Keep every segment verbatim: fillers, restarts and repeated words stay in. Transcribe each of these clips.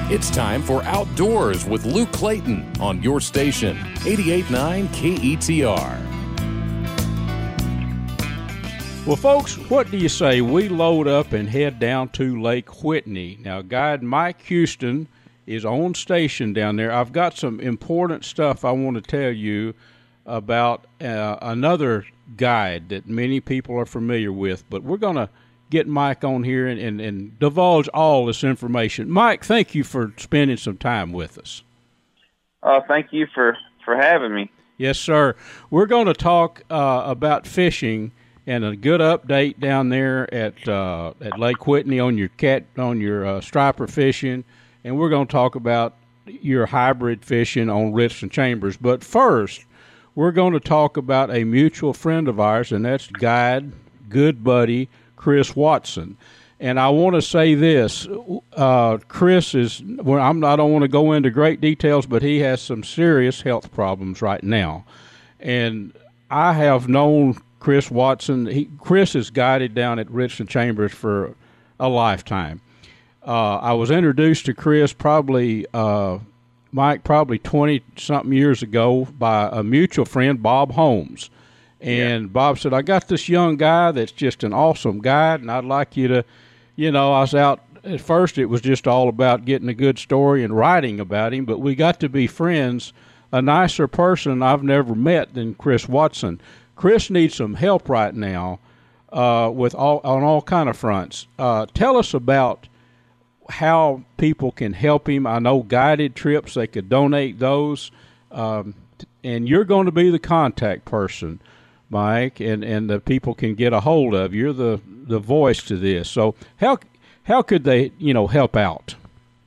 It's time for Outdoors with Luke Clayton on your station, eighty-eight point nine K E T R. Well, folks, what do you say we load up and head down to Lake Whitney? Now, guide Mike Houston is on station down there. I've got some important stuff I want to tell you about uh, another guide that many people are familiar with, but we're going to get Mike on here and, and, and divulge all this information. Mike, thank you for spending some time with us. Uh, thank you for, for having me. Yes, sir. We're going to talk uh, about fishing and a good update down there at uh, at Lake Whitney on your cat on your uh, striper fishing, and we're going to talk about your hybrid fishing on Richland Chambers. But first, we're going to talk about a mutual friend of ours, and that's guide, good buddy, Chris Watson. And I want to say this, uh, Chris is, well, I'm, I don't want to go into great details, but he has some serious health problems right now. And I have known Chris Watson. He, Chris has guided down at Richland Chambers for a lifetime. Uh, I was introduced to Chris probably, uh, Mike, probably twenty-something years ago by a mutual friend, Bob Holmes. And yeah. Bob said, I got this young guy that's just an awesome guide, and I'd like you to, you know, I was out, at first it was just all about getting a good story and writing about him, but we got to be friends. A nicer person I've never met than Chris Watson. Chris needs some help right now uh, with all on all kind of fronts. Uh, tell us about how people can help him. I know guided trips, they could donate those, um, and you're going to be the contact person, Mike, and, and the people can get a hold of. You're the, the voice to this. So how how could they, you know, help out?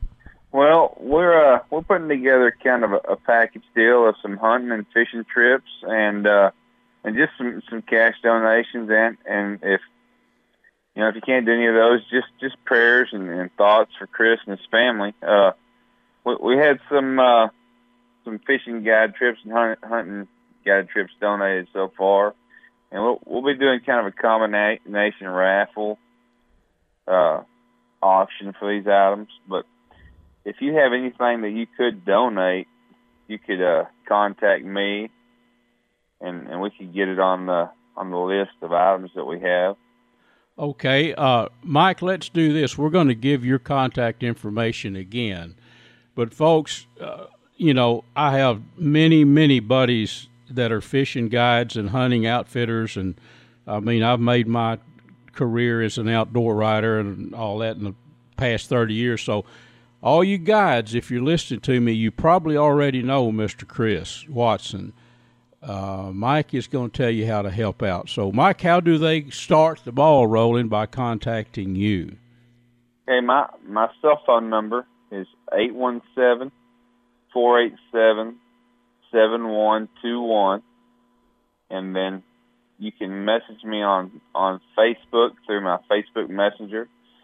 Well, we're uh, we're putting together kind of a, a package deal of some hunting and fishing trips, and uh, and just some, some cash donations, and and if you know if you can't do any of those, just just prayers and, and thoughts for Chris and his family. Uh, we, we had some uh, some fishing guide trips and hunt, hunting. guided trips donated so far, and we'll, we'll be doing kind of a combination raffle uh, auction for these items. But if you have anything that you could donate, you could uh, contact me, and, and we could get it on the on the list of items that we have. Okay, uh, Mike, let's do this. We're going to give your contact information again, but folks, uh, you know, I have many, many buddies that are fishing guides and hunting outfitters, and I mean, I've made my career as an outdoor writer and all that in the past thirty years. So all you guides, if you're listening to me, you probably already know Mister Chris Watson. Uh, Mike is going to tell you how to help out. So, Mike, how do they start the ball rolling? By contacting you. Okay, my, my cell phone number is eight one seven, four eight seven, seven one two one, and then you can message me on, on Facebook through my Facebook Messenger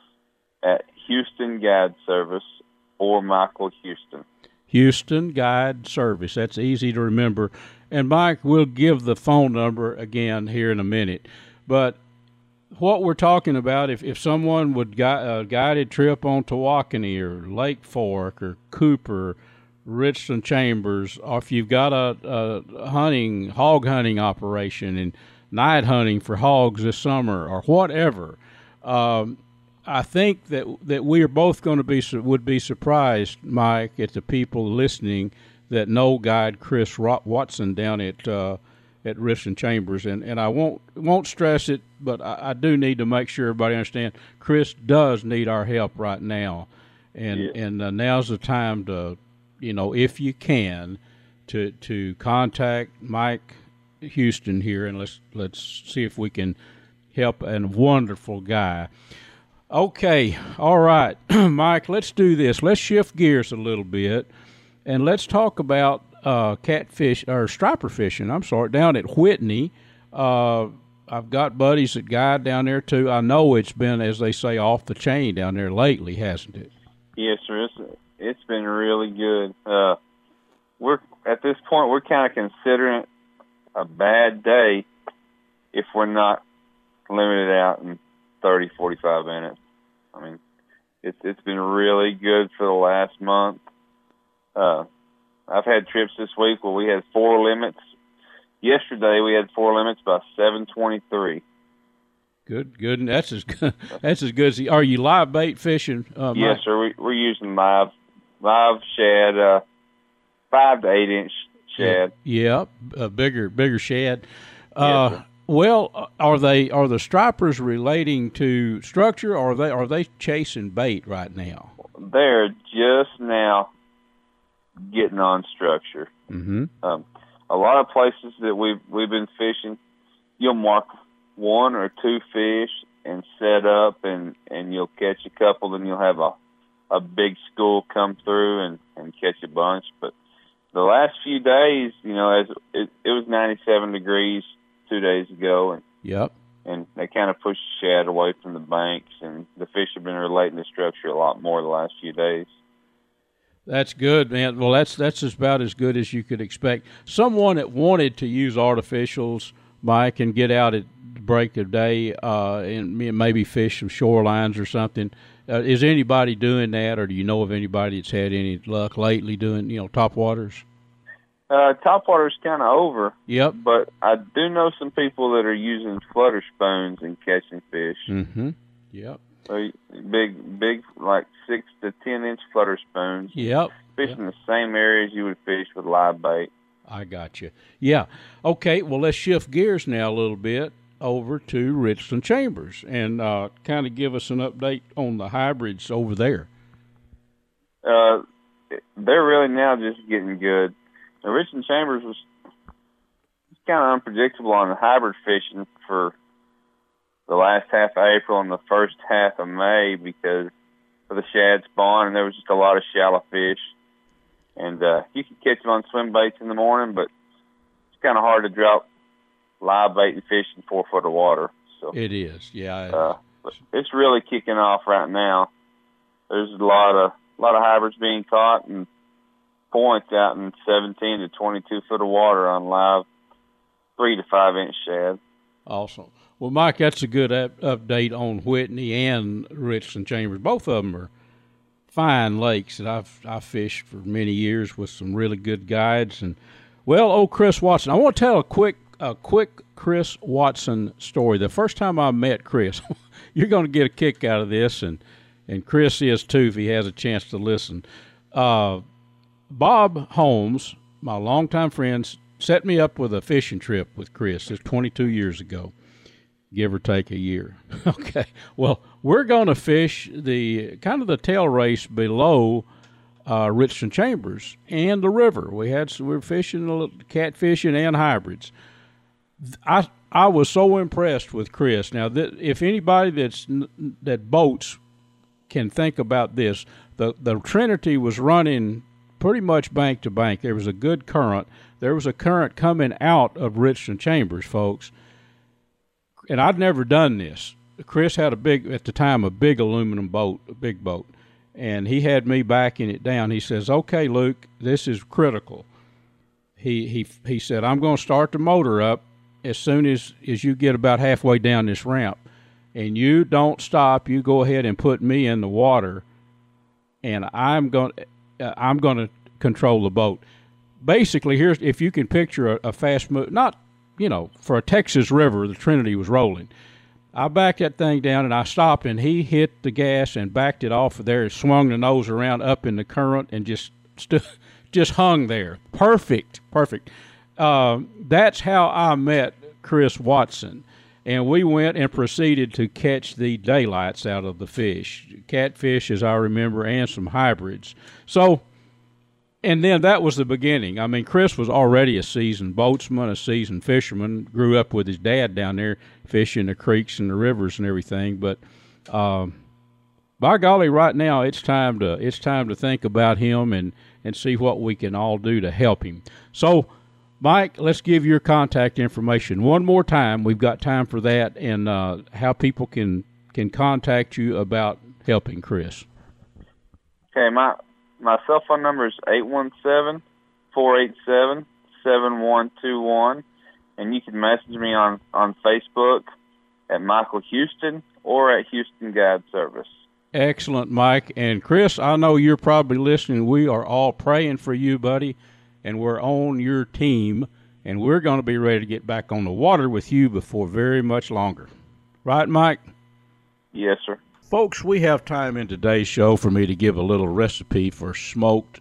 at Houston Guide Service or Michael Houston. Houston Guide Service. That's easy to remember. And Mike, we'll give the phone number again here in a minute. But what we're talking about, if, if someone would guide a guided trip on Tawakoni or Lake Fork or Cooper, Richland Chambers, or if you've got a, a hunting, hog hunting operation and night hunting for hogs this summer or whatever, um, I think that that we are both going to be would be surprised, Mike, at the people listening that know guide Chris Watson down at uh, at Richland Chambers, and, and I won't won't stress it, but I, I do need to make sure everybody understands Chris does need our help right now, and yeah. and uh, now's the time to, you know, if you can, to to contact Mike Houston here, and let's let's see if we can help a wonderful guy. Okay, all right, Mike, let's do this. Let's shift gears a little bit, and let's talk about uh, catfish or striper fishing. I'm sorry, down at Whitney. Uh, I've got buddies that guide down there too. I know it's been, as they say, off the chain down there lately, hasn't it? Yes, sir. It's, it's been really good. Uh, we're at this point we're kind of considering it a bad day if we're not limited out in thirty, forty-five minutes. I mean, It's it's been really good for the last month. Uh, I've had trips this week where we had four limits. Yesterday we had four limits by seven twenty-three. Good, good. And that's as good. That's as good as. Are you live bait fishing? Uh, yes, Mike? sir. We, we're using live live shad, uh, five to eight inch shad. Yeah, a bigger bigger shad. Yes, Uh, well, are they are the stripers relating to structure, or are they are they chasing bait right now? They're just now getting on structure. Mm-hmm. Um, a lot of places that we've we've been fishing, you'll mark one or two fish and set up, and, and you'll catch a couple. Then you'll have a a big school come through and, and catch a bunch. But the last few days, you know, as it, it was ninety-seven degrees two days ago, and Yep. and they kind of pushed the shad away from the banks, and the fish have been relating to structure a lot more the last few days. That's good, man. Well, that's that's about as good as you could expect. Someone that wanted to use artificials, Mike, and get out at break of day uh, and maybe fish some shorelines or something. Uh, is anybody doing that, or do you know of anybody that's had any luck lately doing, you know, top waters? Uh, topwater's kind of over. Yep. But I do know some people that are using flutter spoons and catching fish. Mm-hmm. Yep. So big, big, like six to ten inch flutter spoons. Yep. Fishing Yep. the same areas you would fish with live bait. I got you. Yeah. Okay. Well, let's shift gears now a little bit over to Richland Chambers and uh, kind of give us an update on the hybrids over there. Uh, they're really now just getting good. The Richland Chambers was kind of unpredictable on the hybrid fishing for the last half of April and the first half of May because of the shad spawn, and there was just a lot of shallow fish. And uh, you can catch them on swim baits in the morning, but it's kind of hard to drop live bait and fish in four foot of water. So It is, yeah. uh, but it's really kicking off right now. There's a lot of a lot of hybrids being caught and points out in seventeen to twenty-two foot of water on live three to five inch shad. Awesome. Well, Mike, that's a good up- update on Whitney and Richland Chambers. Both of them are fine lakes that I've I fished for many years with some really good guides. And well, old Chris Watson, I want to tell a quick a quick Chris Watson story. The first time I met Chris, you're going to get a kick out of this, and and Chris is too if he has a chance to listen. Uh, Bob Holmes, my longtime friend, set me up with a fishing trip with Chris. It's twenty-two years ago, give or take a year. Okay, well, we're going to fish the kind of the tail race below uh, Richland Chambers and the river. We had we were fishing a little catfishing and hybrids. I I was so impressed with Chris. Now, th- if anybody that's that boats can think about this, the the Trinity was running pretty much bank to bank. There was a good current. There was a current coming out of Richland Chambers, folks. And I'd never done this. Chris had a big, at the time, a big aluminum boat, a big boat. And he had me backing it down. He says, okay, Luke, this is critical. He he he said, I'm going to start the motor up as soon as, as you get about halfway down this ramp. And you don't stop. You go ahead and put me in the water. And I'm going uh, I'm going to control the boat. Basically, here's if you can picture a, a fast move, not, you know, for a Texas river, the Trinity was rolling. I backed that thing down and I stopped, and he hit the gas and backed it off of there and swung the nose around up in the current and just stu- just hung there. Perfect, perfect. Uh, that's how I met Chris Watson. And we went and proceeded to catch the daylights out of the fish, catfish, as I remember, and some hybrids. So, and then that was the beginning. I mean, Chris was already a seasoned boatsman, a seasoned fisherman, grew up with his dad down there fishing the creeks and the rivers and everything. But um, by golly, right now it's time to it's time to think about him and, and see what we can all do to help him. So, Mike, let's give your contact information one more time. We've got time for that, and uh, how people can, can contact you about helping Chris. Okay, my my cell phone number is eight one seven, four eight seven, seven one two one, and you can message me on, on Facebook at Michael Houston or at Houston Guide Service. Excellent, Mike. And Chris, I know you're probably listening. We are all praying for you, buddy, and we're on your team, and we're going to be ready to get back on the water with you before very much longer. Right, Mike? Yes, sir. Folks, we have time in today's show for me to give a little recipe for smoked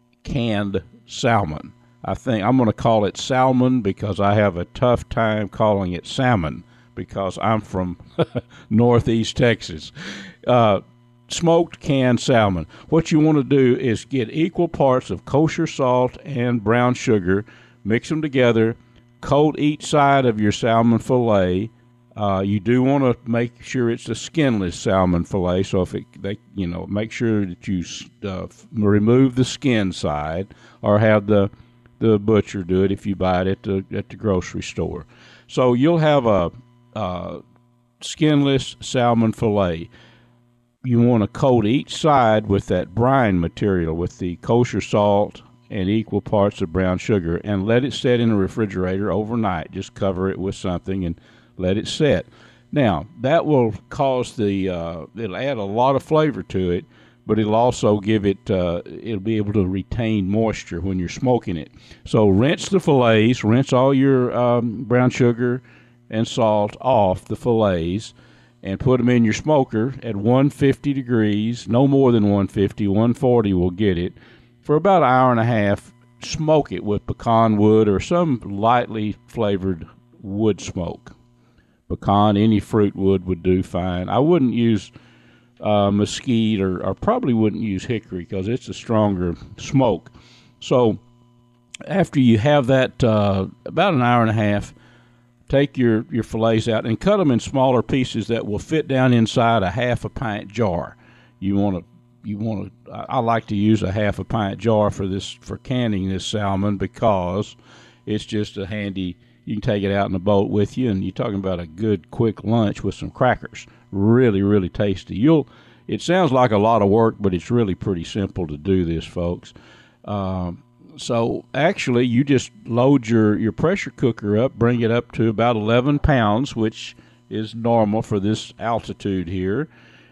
canned salmon. I think I'm going to call it salmon because I have a tough time calling it salmon because I'm from northeast Texas. Uh, smoked canned salmon. What you want to do is get equal parts of kosher salt and brown sugar, mix them together, coat each side of your salmon fillet. Uh, you do want to make sure it's a skinless salmon fillet, so if it, they, you know, make sure that you uh, remove the skin side, or have the the butcher do it if you buy it at the at the grocery store. So you'll have a, a skinless salmon fillet. You want to coat each side with that brine material, with the kosher salt and equal parts of brown sugar, and let it set in the refrigerator overnight. Just cover it with something and let it set. Now, that will cause the, uh, it'll add a lot of flavor to it, but it'll also give it, uh, it'll be able to retain moisture when you're smoking it. So rinse the fillets, rinse all your um, brown sugar and salt off the fillets, and put them in your smoker at one fifty degrees, no more than one fifty, one forty will get it, for about an hour and a half. Smoke it with pecan wood or some lightly flavored wood smoke. Pecan, any fruit wood would do fine. I wouldn't use uh, mesquite or, or probably wouldn't use hickory because it's a stronger smoke. So after you have that uh, about an hour and a half, take your, your fillets out and cut them in smaller pieces that will fit down inside a half a pint jar. You want to you want to. I like to use a half a pint jar for this for canning this salmon because it's just a handy. You can take it out in the boat with you, and you're talking about a good quick lunch with some crackers. Really, really tasty. You'll. It sounds like a lot of work, but it's really pretty simple to do this, folks. Um, so actually, you just load your, your pressure cooker up, bring it up to about eleven pounds, which is normal for this altitude here.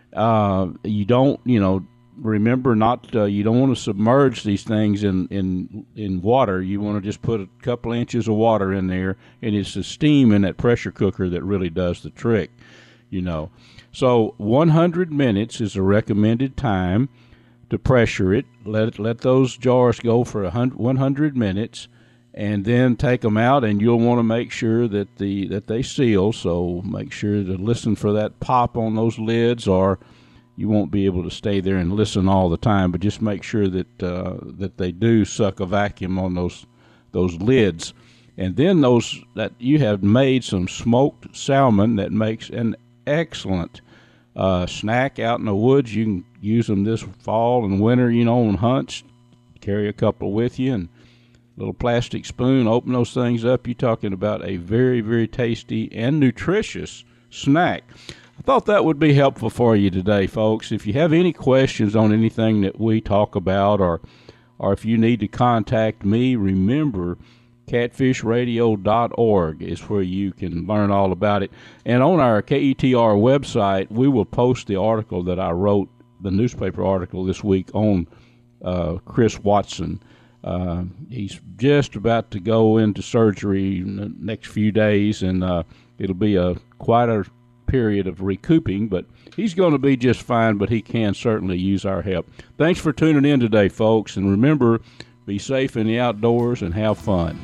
Uh, you don't, you know, remember not, uh, you don't want to submerge these things in, in, in water. You want to just put a couple inches of water in there, and it's the steam in that pressure cooker that really does the trick, you know. So one hundred minutes is a recommended time to pressure it. Let it, let those jars go for one hundred minutes, and then take them out, and you'll want to make sure that the that they seal. So make sure to listen for that pop on those lids, or you won't be able to stay there and listen all the time. But just make sure that uh, that they do suck a vacuum on those those lids, and then those that you have made some smoked salmon that makes an excellent uh, snack out in the woods. You can use them this fall and winter, you know, on hunts. Carry a couple with you, and a little plastic spoon, open those things up. You're talking about a very, very tasty and nutritious snack. I thought that would be helpful for you today, folks. If you have any questions on anything that we talk about, or or if you need to contact me, remember catfish radio dot org is where you can learn all about it. And on our K E T R website, we will post the article that I wrote, the newspaper article this week on uh, Chris Watson. Uh, he's just about to go into surgery in the next few days, and uh, it'll be a quite a period of recouping, but he's going to be just fine, but he can certainly use our help. Thanks for tuning in today, folks, and remember, be safe in the outdoors and have fun.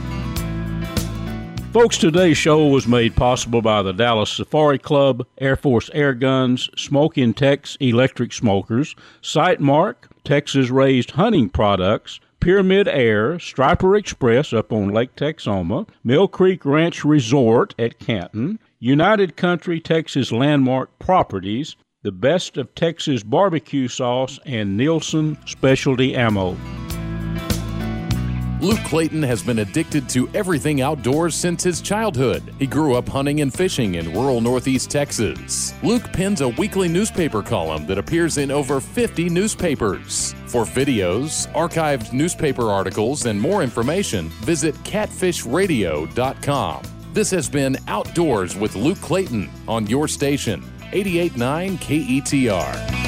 Folks, today's show was made possible by the Dallas Safari Club, Air Force Air Guns, Smoke in Tex Electric Smokers, Sightmark, Texas-raised hunting products, Pyramid Air, Striper Express up on Lake Texoma, Mill Creek Ranch Resort at Canton, United Country Texas Landmark Properties, the Best of Texas Barbecue Sauce, and Nielsen Specialty Ammo. Luke Clayton has been addicted to everything outdoors since his childhood. He grew up hunting and fishing in rural northeast Texas. Luke pens a weekly newspaper column that appears in over fifty newspapers. For videos, archived newspaper articles, and more information, visit catfish radio dot com. This has been Outdoors with Luke Clayton on your station, eighty-eight point nine K E T R.